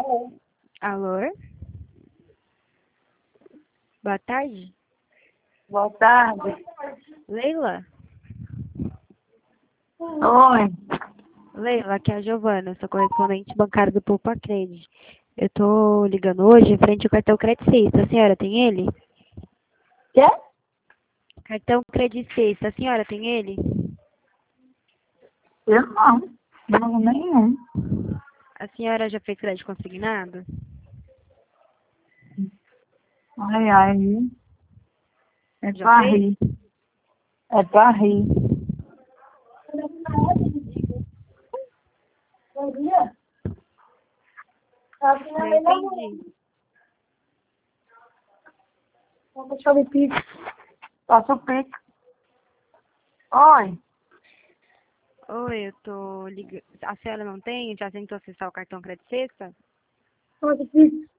Alô? Boa tarde. Boa tarde. Leila? Oi. Leila, aqui é a Giovana, sou correspondente bancária do Poupa Cred. Eu tô ligando hoje em frente ao cartão Credicista. A senhora tem ele? Quê? Cartão Credicista. A senhora tem ele? Eu não. Não, nenhum. A senhora já fez crédito consignado? Ai, ai. É Já pra fez? rir. É pra rir. Não entendi. Deixa eu ver pico. Passa o pico. Oi. Oi, eu tô ligando. A senhora não tem? Já tentou acessar o cartão Credicista? Passa o pico.